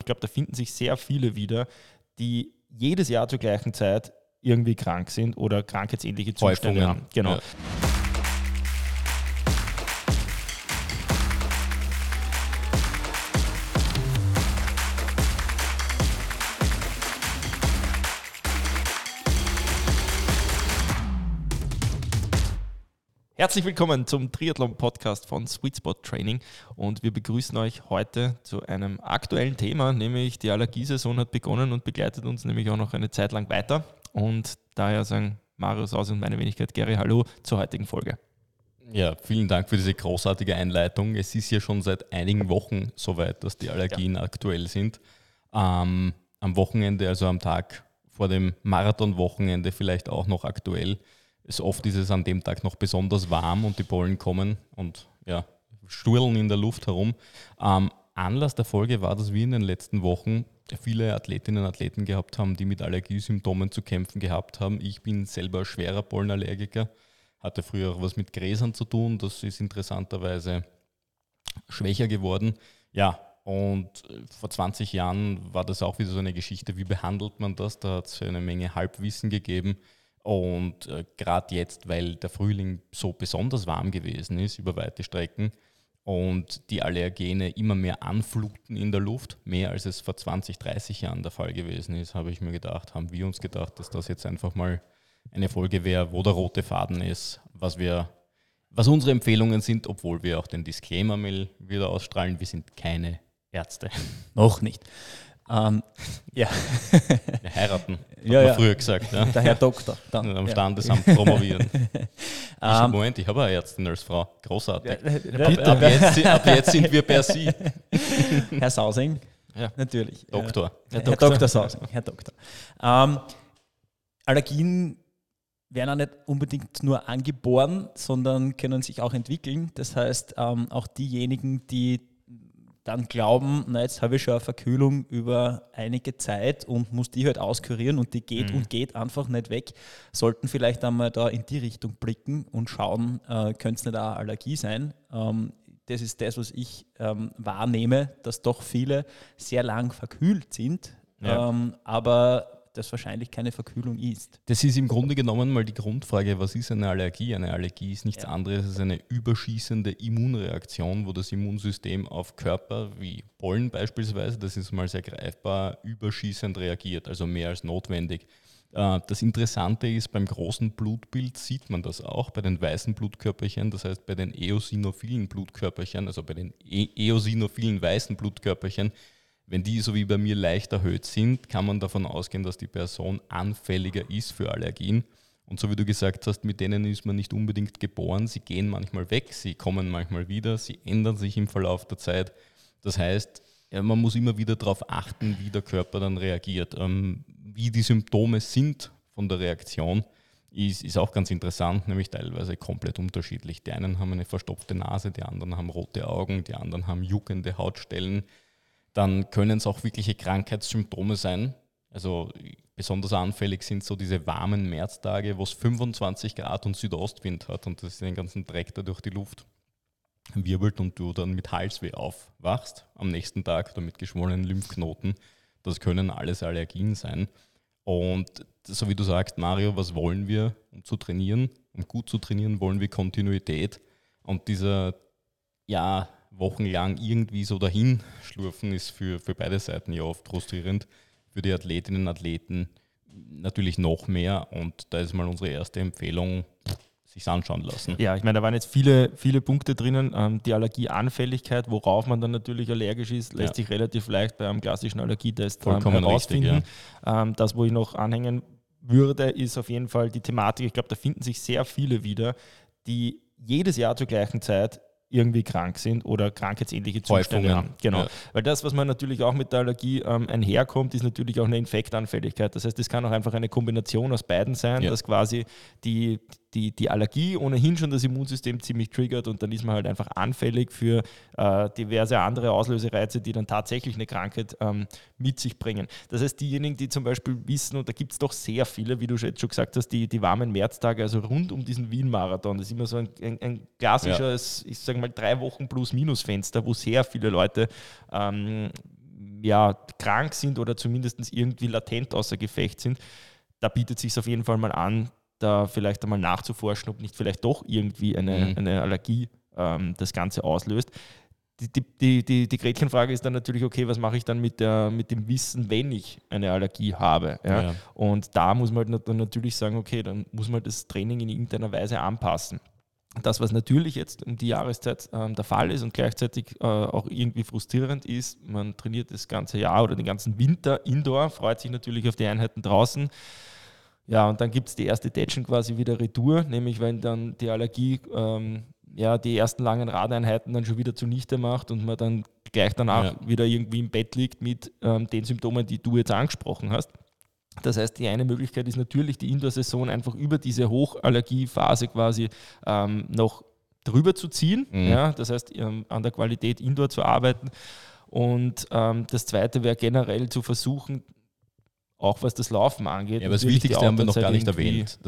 glaube, da finden sich sehr viele wieder, die jedes Jahr zur gleichen Zeit irgendwie krank sind oder krankheitsähnliche Zustände Häufungen haben. Genau. Ja. Herzlich willkommen zum Triathlon-Podcast von Sweet Spot Training und wir begrüßen euch heute zu einem aktuellen Thema, nämlich die Allergiesaison hat begonnen und begleitet uns nämlich auch noch eine Zeit lang weiter und daher sagen Marius Aus und meine Wenigkeit Gary Hallo zur heutigen Folge. Ja, vielen Dank für diese großartige Einleitung. Es ist ja schon seit einigen Wochen soweit, dass die Allergien aktuell sind. Am Wochenende, also am Tag vor dem Marathon-Wochenende vielleicht auch noch aktuell. Oft ist es an dem Tag noch besonders warm und die Pollen kommen und sturlen in der Luft herum. Anlass der Folge war, dass wir in den letzten Wochen viele Athletinnen und Athleten gehabt haben, die mit Allergiesymptomen zu kämpfen gehabt haben. Ich bin selber schwerer Pollenallergiker, hatte früher auch was mit Gräsern zu tun. Das ist interessanterweise schwächer geworden. Ja, und vor 20 Jahren war das auch wieder so eine Geschichte, wie behandelt man das? Da hat es eine Menge Halbwissen gegeben. Und gerade jetzt, weil der Frühling so besonders warm gewesen ist über weite Strecken und die Allergene immer mehr anfluten in der Luft, mehr als es vor 20, 30 Jahren der Fall gewesen ist, haben wir uns gedacht, dass das jetzt einfach mal eine Folge wäre, wo der rote Faden ist, was unsere Empfehlungen sind, obwohl wir auch den Disclaimer wieder ausstrahlen, wir sind keine Ärzte. Noch nicht. Wir heiraten, hat man früher gesagt. Ja. Der Herr Doktor. Dann. Am Standesamt promovieren. Moment, ich habe eine Ärztin als Frau. Großartig. Ab jetzt sind wir per Sie. Herr Sausing, ja. Natürlich. Doktor. Herr Dr. Sausing, Herr Doktor. Allergien werden auch nicht unbedingt nur angeboren, sondern können sich auch entwickeln. Das heißt, auch diejenigen, die dann glauben, jetzt habe ich schon eine Verkühlung über einige Zeit und muss die halt auskurieren und die geht einfach nicht weg, sollten vielleicht einmal da in die Richtung blicken und schauen, könnte es nicht auch eine Allergie sein. Das ist das, was ich wahrnehme, dass doch viele sehr lang verkühlt sind, aber das wahrscheinlich keine Verkühlung ist. Das ist im Grunde genommen mal die Grundfrage, was ist eine Allergie? Eine Allergie ist nichts anderes als eine überschießende Immunreaktion, wo das Immunsystem auf Körper wie Pollen beispielsweise, das ist mal sehr greifbar, überschießend reagiert, also mehr als notwendig. Das Interessante ist, beim großen Blutbild sieht man das auch bei den weißen Blutkörperchen, das heißt bei den eosinophilen Blutkörperchen, also bei den eosinophilen weißen Blutkörperchen. Wenn die so wie bei mir leicht erhöht sind, kann man davon ausgehen, dass die Person anfälliger ist für Allergien. Und so wie du gesagt hast, mit denen ist man nicht unbedingt geboren. Sie gehen manchmal weg, sie kommen manchmal wieder, sie ändern sich im Verlauf der Zeit. Das heißt, man muss immer wieder darauf achten, wie der Körper dann reagiert. Wie die Symptome sind von der Reaktion, ist auch ganz interessant, nämlich teilweise komplett unterschiedlich. Die einen haben eine verstopfte Nase, die anderen haben rote Augen, die anderen haben juckende Hautstellen. Dann können es auch wirkliche Krankheitssymptome sein. Also besonders anfällig sind so diese warmen Märztage, wo es 25 Grad und Südostwind hat und das den ganzen Dreck da durch die Luft wirbelt und du dann mit Halsweh aufwachst am nächsten Tag oder mit geschwollenen Lymphknoten. Das können alles Allergien sein. Und so wie du sagst, Mario, was wollen wir, um zu trainieren? Um gut zu trainieren, wollen wir Kontinuität. Und dieser, wochenlang irgendwie so dahin schlurfen ist für beide Seiten ja oft frustrierend. Für die Athletinnen und Athleten natürlich noch mehr. Und da ist mal unsere erste Empfehlung, sich anschauen lassen. Ja, ich meine, da waren jetzt viele Punkte drinnen. Die Allergieanfälligkeit, worauf man dann natürlich allergisch ist, lässt sich relativ leicht bei einem klassischen Allergietest herausfinden. Richtig, Das, wo ich noch anhängen würde, ist auf jeden Fall die Thematik. Ich glaube, da finden sich sehr viele wieder, die jedes Jahr zur gleichen Zeit irgendwie krank sind oder krankheitsähnliche Zustände haben. Genau. Ja. Weil das, was man natürlich auch mit der Allergie einherkommt, ist natürlich auch eine Infektanfälligkeit. Das heißt, es kann auch einfach eine Kombination aus beiden sein, dass quasi die Allergie ohnehin schon das Immunsystem ziemlich triggert und dann ist man halt einfach anfällig für diverse andere Auslösereize, die dann tatsächlich eine Krankheit mit sich bringen. Das heißt, diejenigen, die zum Beispiel wissen, und da gibt es doch sehr viele, wie du jetzt schon gesagt hast, die warmen Märztage, also rund um diesen Wien-Marathon, das ist immer so ein klassisches, ich sage mal 3 Wochen Plus-Minus-Fenster, wo sehr viele Leute krank sind oder zumindest irgendwie latent außer Gefecht sind, da bietet es sich auf jeden Fall mal an, da vielleicht einmal nachzuforschen, ob nicht vielleicht doch irgendwie eine Allergie das Ganze auslöst. Die Gretchenfrage ist dann natürlich, okay, was mache ich dann mit dem Wissen, wenn ich eine Allergie habe? Ja? Ja. Und da muss man halt dann natürlich sagen, okay, dann muss man das Training in irgendeiner Weise anpassen. Das, was natürlich jetzt um die Jahreszeit der Fall ist und gleichzeitig auch irgendwie frustrierend ist, man trainiert das ganze Jahr oder den ganzen Winter indoor, freut sich natürlich auf die Einheiten draußen. Ja, und dann gibt es die erste Tätschen quasi wieder Retour, nämlich wenn dann die Allergie die ersten langen Radeinheiten dann schon wieder zunichte macht und man dann gleich danach wieder irgendwie im Bett liegt mit den Symptomen, die du jetzt angesprochen hast. Das heißt, die eine Möglichkeit ist natürlich, die Indoor-Saison einfach über diese Hochallergiephase quasi noch drüber zu ziehen. Ja, das heißt, an der Qualität Indoor zu arbeiten. Und das Zweite wäre generell zu versuchen, auch was das Laufen angeht. Ja, aber das Wichtigste haben wir noch gar nicht erwähnt.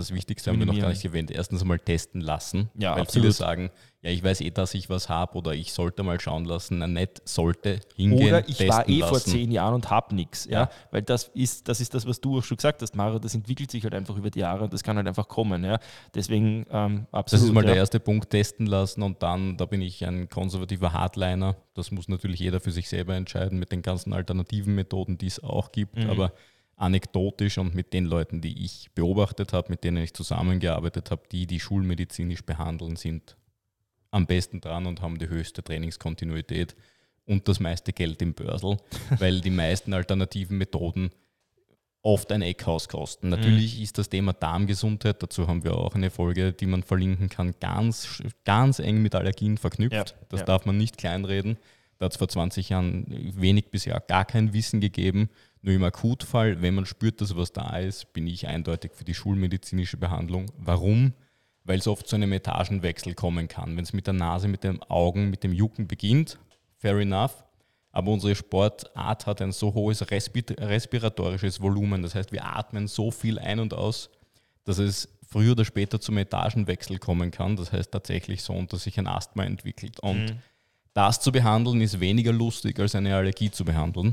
Erstens einmal testen lassen, weil absolut. Viele sagen, ja, ich weiß dass ich was habe oder ich sollte mal schauen lassen. Nicht sollte hingehen, oder ich war vor 10 Jahren und habe nichts. Ja? Weil das ist das, was du auch schon gesagt hast, Mara, das entwickelt sich halt einfach über die Jahre und das kann halt einfach kommen. Ja? Deswegen absolut. Das ist mal der erste Punkt, testen lassen und dann, da bin ich ein konservativer Hardliner. Das muss natürlich jeder für sich selber entscheiden mit den ganzen alternativen Methoden, die es auch gibt, aber anekdotisch und mit den Leuten, die ich beobachtet habe, mit denen ich zusammengearbeitet habe, die schulmedizinisch behandeln, sind am besten dran und haben die höchste Trainingskontinuität und das meiste Geld im Börsel, weil die meisten alternativen Methoden oft ein Eckhaus kosten. Natürlich ist das Thema Darmgesundheit, dazu haben wir auch eine Folge, die man verlinken kann, ganz, ganz eng mit Allergien verknüpft. Das darf man nicht kleinreden. Da hat es vor 20 Jahren wenig bis gar kein Wissen gegeben. Nur im Akutfall, wenn man spürt, dass was da ist, bin ich eindeutig für die schulmedizinische Behandlung. Warum? Weil es oft zu einem Etagenwechsel kommen kann. Wenn es mit der Nase, mit den Augen, mit dem Jucken beginnt, fair enough. Aber unsere Sportart hat ein so hohes respiratorisches Volumen. Das heißt, wir atmen so viel ein und aus, dass es früher oder später zum Etagenwechsel kommen kann. Das heißt tatsächlich so, dass sich ein Asthma entwickelt. Und das zu behandeln ist weniger lustig, als eine Allergie zu behandeln.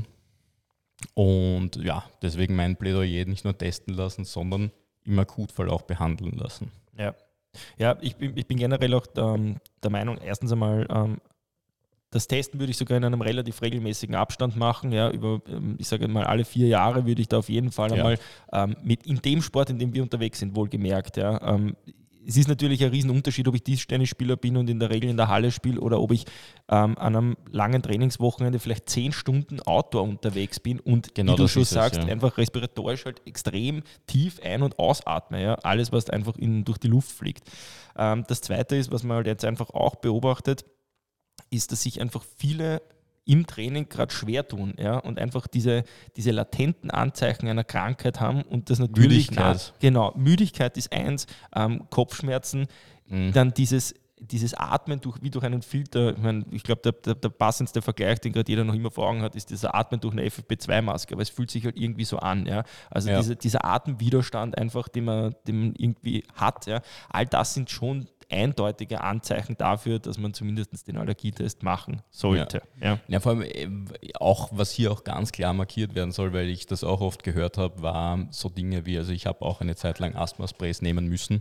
Und ja, deswegen mein Plädoyer, nicht nur testen lassen, sondern im Akutfall auch behandeln lassen. Ja, ich bin generell auch der Meinung, erstens einmal, das Testen würde ich sogar in einem relativ regelmäßigen Abstand machen. Ja, ich sage mal, alle 4 Jahre würde ich da auf jeden Fall einmal in dem Sport, in dem wir unterwegs sind, wohlgemerkt. Ja, es ist natürlich ein Riesenunterschied, ob ich Tischtennisspieler bin und in der Regel in der Halle spiele oder ob ich an einem langen Trainingswochenende vielleicht 10 Stunden Outdoor unterwegs bin und genau, wie du schon sagst, einfach respiratorisch halt extrem tief ein- und ausatme. Ja? Alles, was einfach durch die Luft fliegt. Das Zweite ist, was man halt jetzt einfach auch beobachtet, ist, dass sich einfach viele im Training gerade schwer tun, ja, und einfach diese latenten Anzeichen einer Krankheit haben und das natürlich... Müdigkeit ist eins, Kopfschmerzen, dann dieses Atmen wie durch einen Filter. Ich glaube, der passendste Vergleich, den gerade jeder noch immer vor Augen hat, ist dieser Atmen durch eine FFP2-Maske, aber es fühlt sich halt irgendwie so an. Ja? Also dieser Atemwiderstand einfach, den man irgendwie hat, ja? All das sind schon eindeutige Anzeichen dafür, dass man zumindest den Allergietest machen sollte. Ja, vor allem auch, was hier auch ganz klar markiert werden soll, weil ich das auch oft gehört habe, war so Dinge wie, also ich habe auch eine Zeit lang Asthma-Sprays nehmen müssen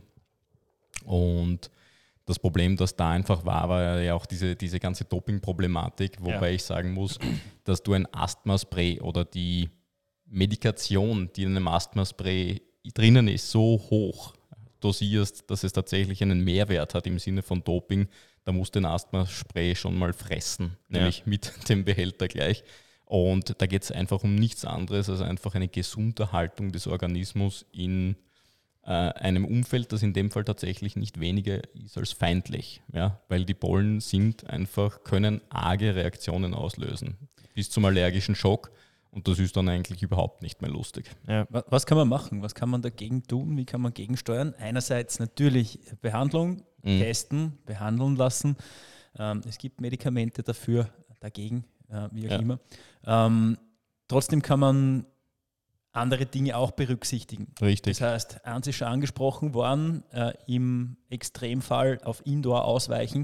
und das Problem, das da einfach war ja auch diese ganze Doping-Problematik, wobei ich sagen muss, dass du ein Asthma-Spray oder die Medikation, die in einem Asthma-Spray drinnen ist, so hoch dosierst, dass es tatsächlich einen Mehrwert hat im Sinne von Doping, da musst du den Asthma-Spray schon mal fressen, nämlich mit dem Behälter gleich. Und da geht es einfach um nichts anderes als einfach eine Gesunderhaltung des Organismus in einem Umfeld, das in dem Fall tatsächlich nicht weniger ist als feindlich, ja? Weil die Pollen können arge Reaktionen auslösen, bis zum allergischen Schock. Und das ist dann eigentlich überhaupt nicht mehr lustig. Ja. Was kann man machen? Was kann man dagegen tun? Wie kann man gegensteuern? Einerseits natürlich Behandlung, testen, behandeln lassen. Es gibt Medikamente dagegen, wie auch immer. Trotzdem kann man andere Dinge auch berücksichtigen. Richtig. Das heißt, eins ist schon angesprochen worden, im Extremfall auf Indoor ausweichen.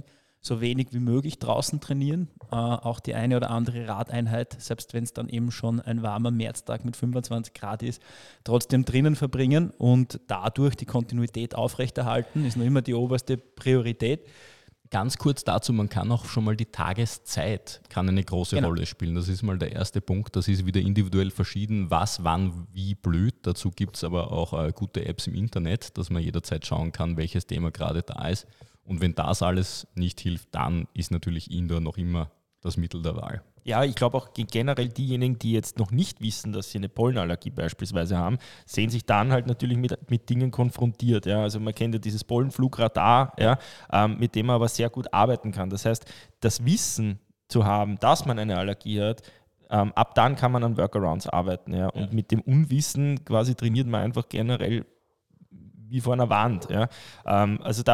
so wenig wie möglich draußen trainieren, auch die eine oder andere Radeinheit, selbst wenn es dann eben schon ein warmer Märztag mit 25 Grad ist, trotzdem drinnen verbringen und dadurch die Kontinuität aufrechterhalten, ist noch immer die oberste Priorität. Ganz kurz dazu, man kann auch schon mal die Tageszeit kann eine große Rolle spielen. Das ist mal der erste Punkt. Das ist wieder individuell verschieden, was, wann, wie blüht. Dazu gibt es aber auch gute Apps im Internet, dass man jederzeit schauen kann, welches Thema gerade da ist. Und wenn das alles nicht hilft, dann ist natürlich Indoor noch immer das Mittel der Wahl. Ja, ich glaube auch generell diejenigen, die jetzt noch nicht wissen, dass sie eine Pollenallergie beispielsweise haben, sehen sich dann halt natürlich mit Dingen konfrontiert. Ja. Also man kennt ja dieses Pollenflugradar, ja, mit dem man aber sehr gut arbeiten kann. Das heißt, das Wissen zu haben, dass man eine Allergie hat, ab dann kann man an Workarounds arbeiten. Ja. Und mit dem Unwissen quasi trainiert man einfach generell wie vor einer Wand. Ja. Also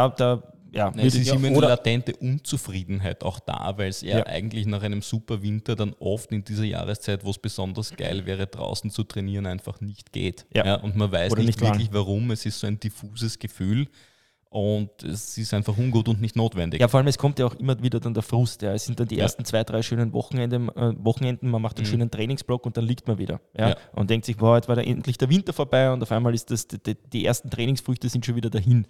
es ist immer eine latente Unzufriedenheit auch da, weil es eigentlich nach einem super Winter dann oft in dieser Jahreszeit, wo es besonders geil wäre, draußen zu trainieren, einfach nicht geht. Ja. Und man weiß nicht wirklich warum, es ist so ein diffuses Gefühl und es ist einfach ungut und nicht notwendig. Ja, vor allem es kommt ja auch immer wieder dann der Frust. Ja. Es sind dann die ersten 2-3 schönen Wochenenden, man macht einen schönen Trainingsblock und dann liegt man wieder. Ja. Und denkt sich, boah, jetzt war da endlich der Winter vorbei und auf einmal ist die ersten Trainingsfrüchte sind schon wieder dahin.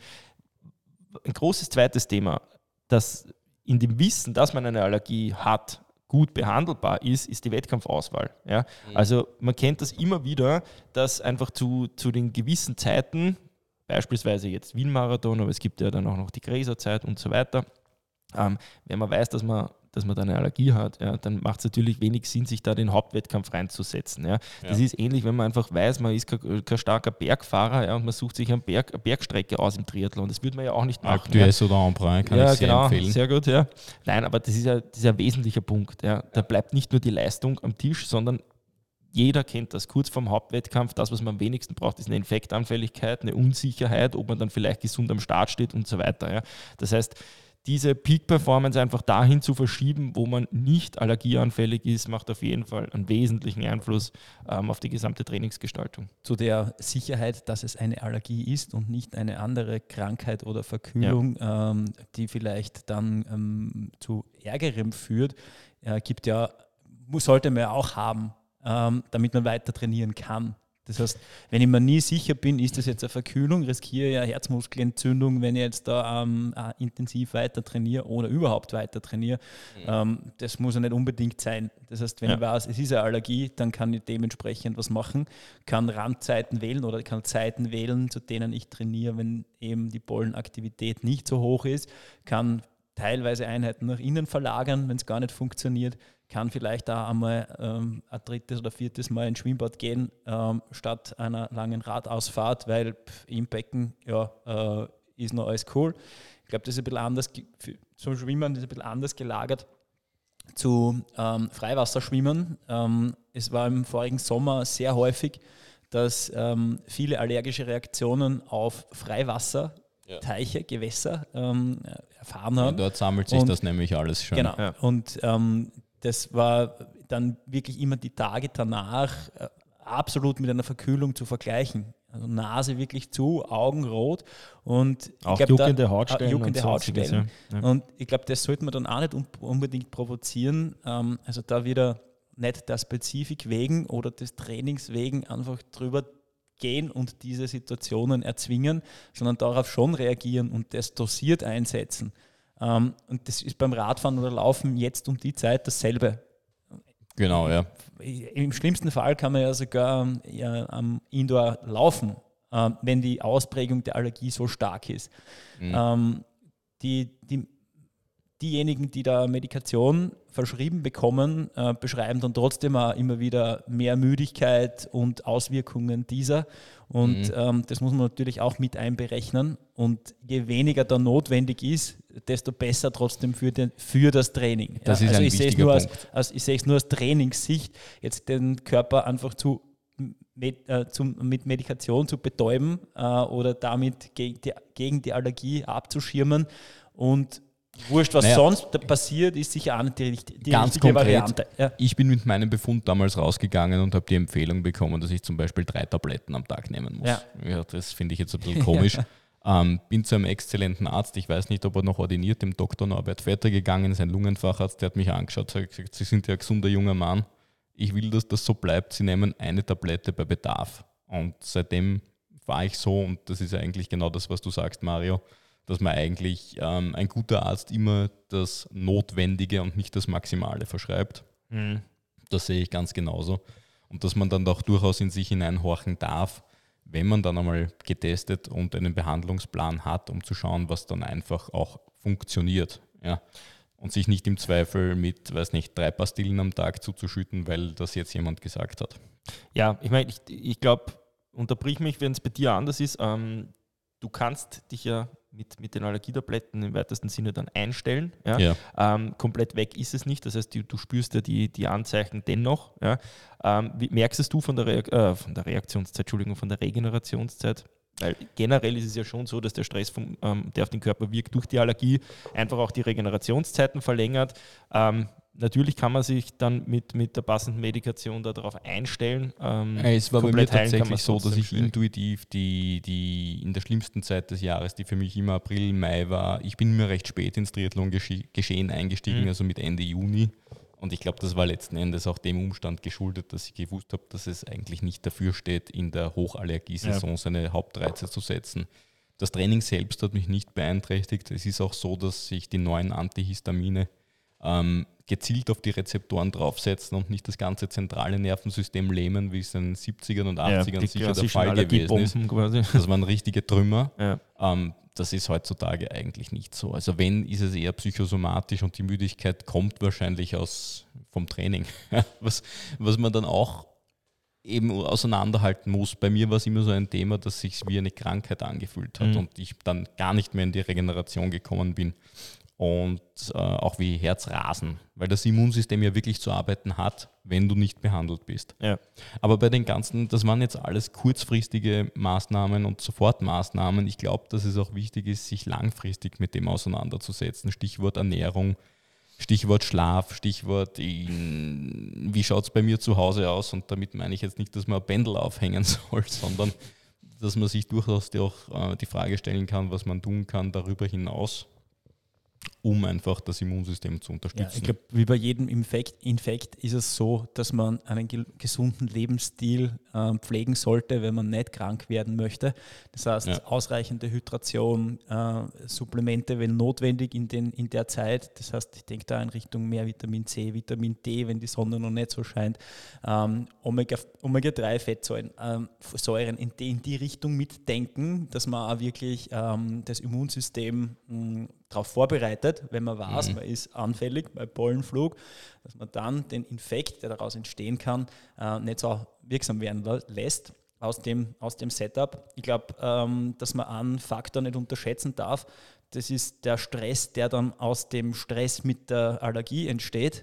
Ein großes zweites Thema, das in dem Wissen, dass man eine Allergie hat, gut behandelbar ist die Wettkampfauswahl. Ja? Also man kennt das immer wieder, dass einfach zu den gewissen Zeiten, beispielsweise jetzt Wien-Marathon, aber es gibt ja dann auch noch die Gräserzeit und so weiter, wenn man weiß, dass man da eine Allergie hat, ja, dann macht es natürlich wenig Sinn, sich da den Hauptwettkampf reinzusetzen. Ja. Das ist ähnlich, wenn man einfach weiß, man ist kein starker Bergfahrer, und man sucht sich eine Bergstrecke aus im Triathlon. Das würde man ja auch nicht machen. Alpe d'Huez oder Embrun kann ich sehr empfehlen. Sehr gut, ja. Nein, aber das ist ja ein wesentlicher Punkt. Ja. Da bleibt nicht nur die Leistung am Tisch, sondern jeder kennt das. Kurz vorm Hauptwettkampf, das, was man am wenigsten braucht, ist eine Infektanfälligkeit, eine Unsicherheit, ob man dann vielleicht gesund am Start steht und so weiter. Ja. Das heißt, diese Peak-Performance einfach dahin zu verschieben, wo man nicht allergieanfällig ist, macht auf jeden Fall einen wesentlichen Einfluss auf die gesamte Trainingsgestaltung. Zu der Sicherheit, dass es eine Allergie ist und nicht eine andere Krankheit oder Verkühlung, die vielleicht dann zu Ärgerem führt, sollte man ja auch haben, damit man weiter trainieren kann. Das heißt, wenn ich mir nie sicher bin, ist das jetzt eine Verkühlung, riskiere ich eine Herzmuskelentzündung, wenn ich jetzt da intensiv weiter trainiere oder überhaupt weiter trainiere. Das muss ja nicht unbedingt sein. Das heißt, wenn ich weiß, es ist eine Allergie, dann kann ich dementsprechend was machen, kann Randzeiten wählen oder kann Zeiten wählen, zu denen ich trainiere, wenn eben die Pollenaktivität nicht so hoch ist, kann teilweise Einheiten nach innen verlagern, wenn es gar nicht funktioniert, kann vielleicht da einmal ein 3. oder 4. Mal ins Schwimmbad gehen, statt einer langen Radausfahrt, weil im Becken ist noch alles cool. Ich glaube, das ist ein bisschen anders, zum Schwimmen ist ein bisschen anders gelagert zu Freiwasserschwimmen. Es war im vorigen Sommer sehr häufig, dass viele allergische Reaktionen auf Freiwasser, Teiche, Gewässer erfahren haben. Dort sammelt sich das nämlich alles schon. Genau. Ja. Und das war dann wirklich immer die Tage danach absolut mit einer Verkühlung zu vergleichen. Also Nase wirklich zu, Augen rot und auch juckende Hautstellen. Juckende Hautstellen. Ja. Und ich glaube, das sollte man dann auch nicht unbedingt provozieren. Also da wieder nicht der Spezifik wegen oder des Trainings wegen einfach drüber gehen und diese Situationen erzwingen, sondern darauf schon reagieren und das dosiert einsetzen. Und das ist beim Radfahren oder Laufen jetzt um die Zeit dasselbe. Genau, ja. Im schlimmsten Fall kann man ja sogar am Indoor laufen, wenn die Ausprägung der Allergie so stark ist. Diejenigen, die da Medikation verschrieben bekommen, beschreiben dann trotzdem auch immer wieder mehr Müdigkeit und Auswirkungen dieser. Und das muss man natürlich auch mit einberechnen. Und je weniger da notwendig ist, desto besser trotzdem für das Training. Das ist ein wichtiger Punkt. Ich sehe es nur aus Trainingssicht, jetzt den Körper einfach mit Medikation zu betäuben oder damit gegen die Allergie abzuschirmen und wurscht, was sonst passiert, ist sicher auch nicht die ganz richtige konkret, Variante. Ja. Ich bin mit meinem Befund damals rausgegangen und habe die Empfehlung bekommen, dass ich zum Beispiel 3 Tabletten am Tag nehmen muss. Ja, das finde ich jetzt ein bisschen komisch. Bin zu einem exzellenten Arzt, ich weiß nicht, ob er noch ordiniert, dem Dr. Norbert Vetter gegangen, sein Lungenfacharzt, der hat mich angeschaut, hat gesagt, Sie sind ja ein gesunder junger Mann, ich will, dass das so bleibt, Sie nehmen eine Tablette bei Bedarf. Und seitdem war ich so, und das ist eigentlich genau das, was du sagst, Mario, dass man eigentlich ein guter Arzt immer das Notwendige und nicht das Maximale verschreibt. Mhm. Das sehe ich ganz genauso. Und dass man dann auch durchaus in sich hineinhorchen darf, wenn man dann einmal getestet und einen Behandlungsplan hat, um zu schauen, was dann einfach auch funktioniert. Ja. Und sich nicht im Zweifel mit, 3 Pastillen am Tag zuzuschütten, weil das jetzt jemand gesagt hat. Ja, ich meine, ich glaube, unterbrich mich, wenn es bei dir anders ist. Du kannst dich ja mit den Allergietabletten im weitesten Sinne dann einstellen. Ja? Komplett weg ist es nicht, das heißt, du spürst ja die Anzeichen dennoch. Ja? Wie merkst du von der Reaktionszeit, von der Regenerationszeit? Weil generell ist es ja schon so, dass der Stress, der auf den Körper wirkt, durch die Allergie einfach auch die Regenerationszeiten verlängert. Natürlich kann man sich dann mit der passenden Medikation darauf einstellen. Es war bei mir tatsächlich so, dass ich intuitiv die in der schlimmsten Zeit des Jahres, die für mich immer April, Mai war, ich bin mir recht spät ins Triathlon-Geschehen eingestiegen, also mit Ende Juni. Und ich glaube, das war letzten Endes auch dem Umstand geschuldet, dass ich gewusst habe, dass es eigentlich nicht dafür steht, in der Hochallergiesaison seine Hauptreize zu setzen. Das Training selbst hat mich nicht beeinträchtigt. Es ist auch so, dass sich die neuen Antihistamine gezielt auf die Rezeptoren draufsetzen und nicht das ganze zentrale Nervensystem lähmen, wie es in den 70ern und 80ern sicher der Fall gewesen ist. Quasi. Das waren richtige Trümmer. Ja. Das ist heutzutage eigentlich nicht so. Also wenn, ist es eher psychosomatisch und die Müdigkeit kommt wahrscheinlich vom Training. was man dann auch eben auseinanderhalten muss. Bei mir war es immer so ein Thema, dass sich wie eine Krankheit angefühlt hat und ich dann gar nicht mehr in die Regeneration gekommen bin. Und auch wie Herzrasen, weil das Immunsystem ja wirklich zu arbeiten hat, wenn du nicht behandelt bist. Ja. Aber bei den ganzen, das waren jetzt alles kurzfristige Maßnahmen und Sofortmaßnahmen. Ich glaube, dass es auch wichtig ist, sich langfristig mit dem auseinanderzusetzen. Stichwort Ernährung, Stichwort Schlaf, Stichwort wie schaut es bei mir zu Hause aus? Und damit meine ich jetzt nicht, dass man ein Pendel aufhängen soll, sondern dass man sich durchaus auch die Frage stellen kann, was man tun kann darüber hinaus, um einfach das Immunsystem zu unterstützen. Ja, ich glaube, wie bei jedem Infekt ist es so, dass man einen gesunden Lebensstil pflegen sollte, wenn man nicht krank werden möchte. Das heißt, ausreichende Hydration, Supplemente, wenn notwendig in der Zeit. Das heißt, ich denke da in Richtung mehr Vitamin C, Vitamin D, wenn die Sonne noch nicht so scheint. Omega-3-Fettsäuren Säuren in die Richtung mitdenken, dass man auch wirklich das Immunsystem darauf vorbereitet, wenn man weiß, man ist anfällig bei Pollenflug, dass man dann den Infekt, der daraus entstehen kann, nicht so wirksam werden lässt aus dem Setup. Ich glaube, dass man einen Faktor nicht unterschätzen darf, das ist der Stress, der dann aus dem Stress mit der Allergie entsteht.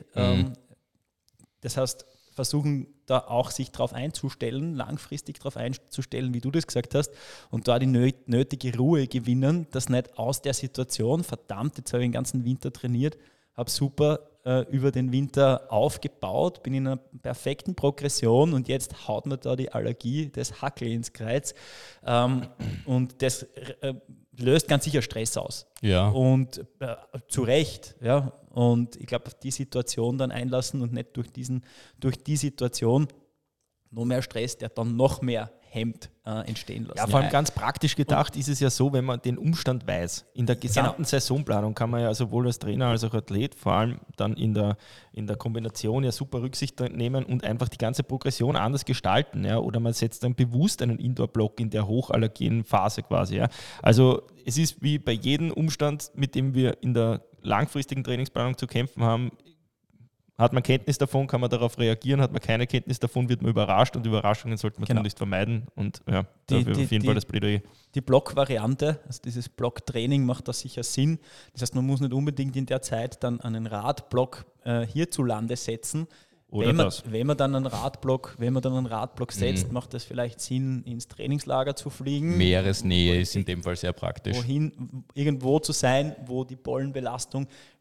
Das heißt, versuchen da auch sich darauf einzustellen, langfristig darauf einzustellen, wie du das gesagt hast, und da die nötige Ruhe gewinnen, dass nicht aus der Situation, verdammt, jetzt habe ich den ganzen Winter trainiert, habe super über den Winter aufgebaut, bin in einer perfekten Progression und jetzt haut mir da die Allergie das Hackel ins Kreuz und das löst ganz sicher Stress aus. Ja. Und zu Recht, ja. Und ich glaube, auf die Situation dann einlassen und nicht durch die Situation noch mehr Stress, der dann noch mehr hemmt, entstehen lassen. Ja, vor allem ganz praktisch gedacht ist es ja so, wenn man den Umstand weiß. In der gesamten Saisonplanung kann man ja sowohl als Trainer als auch Athlet, vor allem dann in der Kombination ja super Rücksicht nehmen und einfach die ganze Progression anders gestalten. Ja? Oder man setzt dann bewusst einen Indoor-Block in der hochallergenen Phase quasi. Ja? Also es ist wie bei jedem Umstand, mit dem wir in der langfristigen Trainingsplanung zu kämpfen haben. Hat man Kenntnis davon, kann man darauf reagieren. Hat man keine Kenntnis davon, wird man überrascht. Und Überraschungen sollte man nicht vermeiden. Und ja, dafür auf jeden Fall das Plädoyer. Die Block-Variante, also dieses Block-Training macht da sicher Sinn. Das heißt, man muss nicht unbedingt in der Zeit dann einen Radblock hierzulande setzen. Wenn man dann einen Radblock setzt, macht das vielleicht Sinn, ins Trainingslager zu fliegen. Meeresnähe ist in dem Fall sehr praktisch. Irgendwo zu sein, wo die Pollenbelastung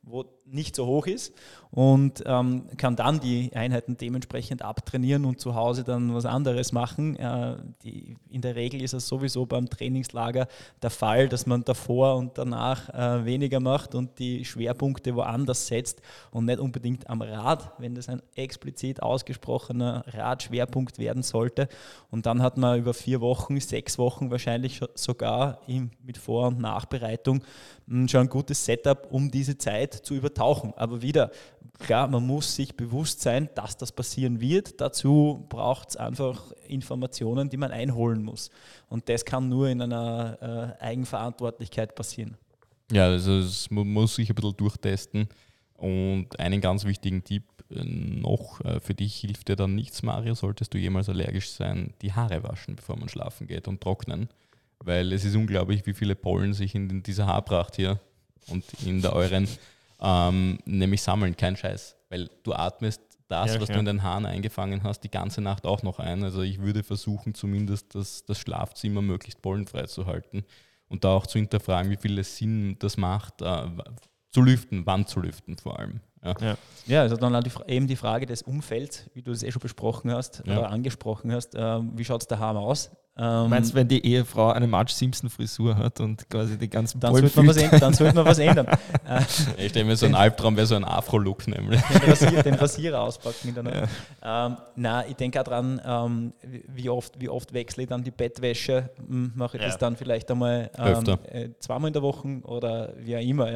wo nicht so hoch ist und kann dann die Einheiten dementsprechend abtrainieren und zu Hause dann was anderes machen. In der Regel ist es sowieso beim Trainingslager der Fall, dass man davor und danach weniger macht und die Schwerpunkte woanders setzt und nicht unbedingt am Rad, wenn das ein explizit ausgesprochener Radschwerpunkt werden sollte. Und dann hat man über 4 Wochen, 6 Wochen wahrscheinlich sogar mit Vor- und Nachbereitung schon ein gutes Setup, um diese Zeit zu übertauchen. Aber wieder, klar, man muss sich bewusst sein, dass das passieren wird. Dazu braucht es einfach Informationen, die man einholen muss. Und das kann nur in einer Eigenverantwortlichkeit passieren. Ja, also man muss sich ein bisschen durchtesten. Und einen ganz wichtigen Tipp noch, für dich hilft dir dann nichts, Mario, solltest du jemals allergisch sein, die Haare waschen, bevor man schlafen geht und trocknen. Weil es ist unglaublich, wie viele Pollen sich in dieser Haarpracht hier und in der euren nämlich sammeln, kein Scheiß. Weil du atmest das, was du in den Haaren eingefangen hast, die ganze Nacht auch noch ein. Also ich würde versuchen, zumindest das Schlafzimmer möglichst pollenfrei zu halten und da auch zu hinterfragen, wie viel Sinn das macht, zu lüften, wann zu lüften vor allem. Ja, also dann eben die Frage des Umfelds, wie du es schon besprochen hast oder angesprochen hast. Wie schaut es daheim aus? Meinst du, wenn die Ehefrau eine Marge Simpson-Frisur hat und quasi die ganzen dann sollte man was ändern. Ich stelle mir so einen Albtraum, wäre so ein Afro-Look nämlich. Den Rasierer auspacken in der Nacht. Nein, ich denke auch dran, wie oft wechsle ich dann die Bettwäsche, mache ich das dann vielleicht einmal 2-mal in der Woche oder wie auch immer,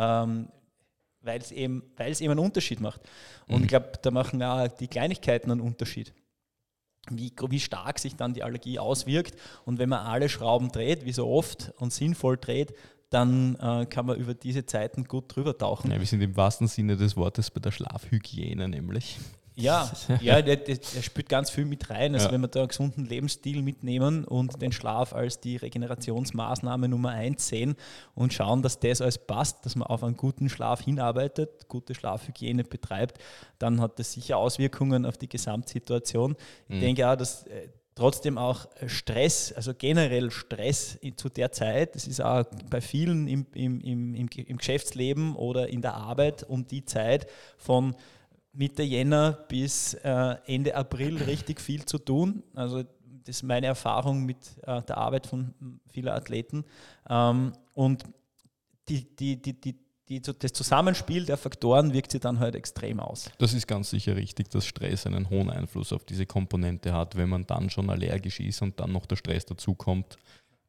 weil es eben einen Unterschied macht. Und ich glaube, da machen auch die Kleinigkeiten einen Unterschied. Wie stark sich dann die Allergie auswirkt. Und wenn man alle Schrauben dreht, wie so oft, und sinnvoll dreht, dann kann man über diese Zeiten gut drüber tauchen. Ja, wir sind im wahrsten Sinne des Wortes bei der Schlafhygiene nämlich. Ja, der spielt ganz viel mit rein. Also wenn wir da einen gesunden Lebensstil mitnehmen und den Schlaf als die Regenerationsmaßnahme Nummer 1 sehen und schauen, dass das alles passt, dass man auf einen guten Schlaf hinarbeitet, gute Schlafhygiene betreibt, dann hat das sicher Auswirkungen auf die Gesamtsituation. Ich denke auch, dass trotzdem auch Stress, also generell Stress zu der Zeit, das ist auch bei vielen im Geschäftsleben oder in der Arbeit um die Zeit von Mitte Jänner bis Ende April richtig viel zu tun. Also das ist meine Erfahrung mit der Arbeit von vielen Athleten. Und das Zusammenspiel der Faktoren wirkt sich dann halt extrem aus. Das ist ganz sicher richtig, dass Stress einen hohen Einfluss auf diese Komponente hat. Wenn man dann schon allergisch ist und dann noch der Stress dazukommt,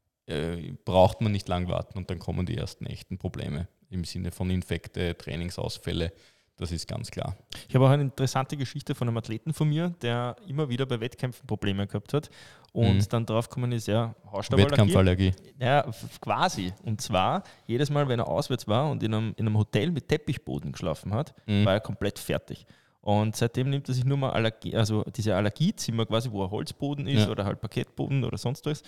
braucht man nicht lang warten und dann kommen die ersten echten Probleme im Sinne von Infekte, Trainingsausfälle. Das ist ganz klar. Ich habe auch eine interessante Geschichte von einem Athleten von mir, der immer wieder bei Wettkämpfen Probleme gehabt hat und dann drauf gekommen ist, Wettkampfallergie. Ja, quasi. Und zwar, jedes Mal, wenn er auswärts war und in einem Hotel mit Teppichboden geschlafen hat, war er komplett fertig. Und seitdem nimmt er sich nur mal diese Allergiezimmer quasi, wo ein Holzboden ist oder halt Parkettboden oder sonst was.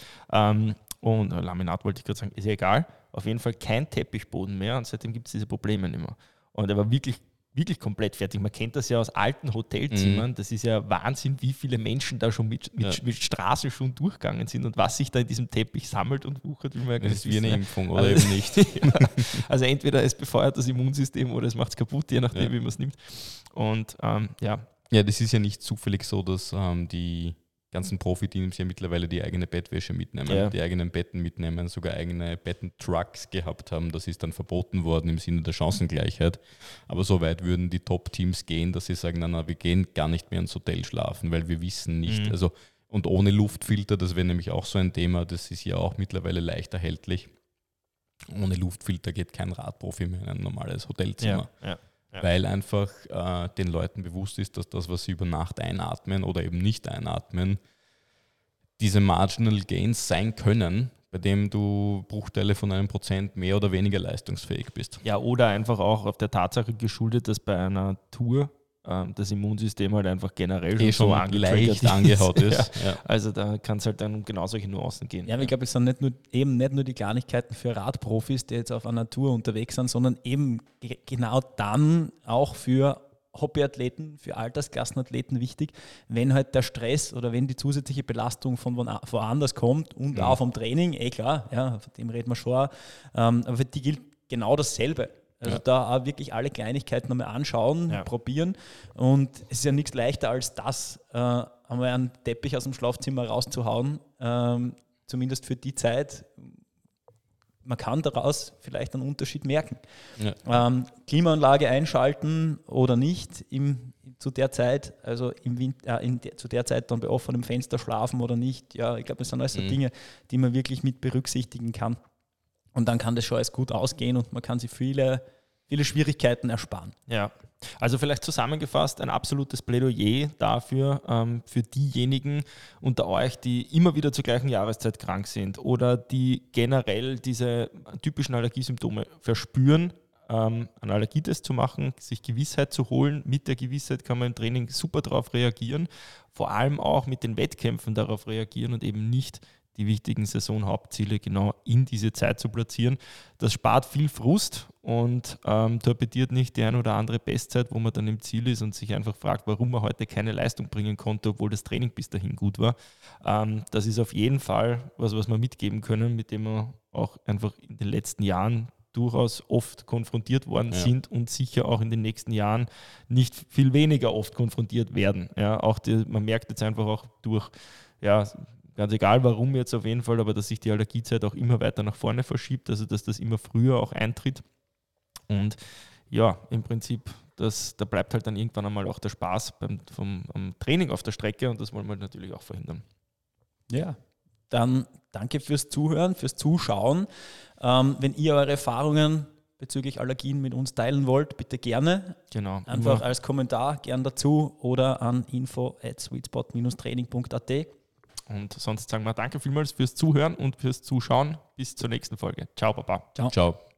Und Laminat wollte ich gerade sagen, ist ja egal. Auf jeden Fall kein Teppichboden mehr und seitdem gibt es diese Probleme nicht mehr. Und er war wirklich komplett fertig. Man kennt das ja aus alten Hotelzimmern. Das ist ja Wahnsinn, wie viele Menschen da schon mit Straße schon durchgegangen sind und was sich da in diesem Teppich sammelt und wuchert. Das ist wie eine Impfung oder eben nicht. Also entweder es befeuert das Immunsystem oder es macht es kaputt, je nachdem, wie man es nimmt. Und Ja, das ist ja nicht zufällig so, dass die ganzen Profi-Teams ja mittlerweile die eigene Bettwäsche mitnehmen, die eigenen Betten mitnehmen, sogar eigene Bettentrucks gehabt haben. Das ist dann verboten worden im Sinne der Chancengleichheit. Aber so weit würden die Top-Teams gehen, dass sie sagen, na, wir gehen gar nicht mehr ins Hotel schlafen, weil wir wissen nicht, also und ohne Luftfilter, das wäre nämlich auch so ein Thema, das ist ja auch mittlerweile leicht erhältlich. Ohne Luftfilter geht kein Radprofi mehr in ein normales Hotelzimmer. Ja. Weil einfach den Leuten bewusst ist, dass das, was sie über Nacht einatmen oder eben nicht einatmen, diese Marginal Gains sein können, bei dem du Bruchteile von 1% mehr oder weniger leistungsfähig bist. Ja, oder einfach auch auf der Tatsache geschuldet, dass bei einer Tour das Immunsystem halt einfach generell schon so leicht angehaut ist. Ja. Also da kann es halt dann um genau solche Nuancen gehen. Ja, aber ich glaube, es sind nicht nur die Kleinigkeiten für Radprofis, die jetzt auf einer Tour unterwegs sind, sondern eben genau dann auch für Hobbyathleten, für Altersklassenathleten wichtig, wenn halt der Stress oder wenn die zusätzliche Belastung von woanders kommt und auch vom Training, klar, von dem reden wir schon, aber für die gilt genau dasselbe. Also da auch wirklich alle Kleinigkeiten nochmal anschauen, probieren. Und es ist ja nichts leichter als das, einmal einen Teppich aus dem Schlafzimmer rauszuhauen, zumindest für die Zeit. Man kann daraus vielleicht einen Unterschied merken. Ja. Klimaanlage einschalten oder nicht zu der Zeit, also zu der Zeit dann bei offenem Fenster schlafen oder nicht. Ja, ich glaube, das sind alles so Dinge, die man wirklich mit berücksichtigen kann. Und dann kann das schon alles gut ausgehen und man kann sich viele Schwierigkeiten ersparen. Ja, also vielleicht zusammengefasst ein absolutes Plädoyer dafür, für diejenigen unter euch, die immer wieder zur gleichen Jahreszeit krank sind oder die generell diese typischen Allergiesymptome verspüren, einen Allergietest zu machen, sich Gewissheit zu holen. Mit der Gewissheit kann man im Training super darauf reagieren, vor allem auch mit den Wettkämpfen darauf reagieren und eben nicht die wichtigen Saisonhauptziele genau in diese Zeit zu platzieren. Das spart viel Frust und torpediert nicht die ein oder andere Bestzeit, wo man dann im Ziel ist und sich einfach fragt, warum man heute keine Leistung bringen konnte, obwohl das Training bis dahin gut war. Das ist auf jeden Fall was wir mitgeben können, mit dem wir auch einfach in den letzten Jahren durchaus oft konfrontiert worden sind und sicher auch in den nächsten Jahren nicht viel weniger oft konfrontiert werden. Ja, auch man merkt jetzt einfach auch durch, ganz egal warum jetzt auf jeden Fall, aber dass sich die Allergiezeit auch immer weiter nach vorne verschiebt, also dass das immer früher auch eintritt. Und ja, im Prinzip, da bleibt halt dann irgendwann einmal auch der Spaß vom Training auf der Strecke und das wollen wir natürlich auch verhindern. Ja, dann danke fürs Zuhören, fürs Zuschauen. Wenn ihr eure Erfahrungen bezüglich Allergien mit uns teilen wollt, bitte gerne. Genau. Einfach als Kommentar gern dazu oder an info@sweetspot-training.at. Und sonst sagen wir danke vielmals fürs Zuhören und fürs Zuschauen. Bis zur nächsten Folge. Ciao, Baba. Ciao.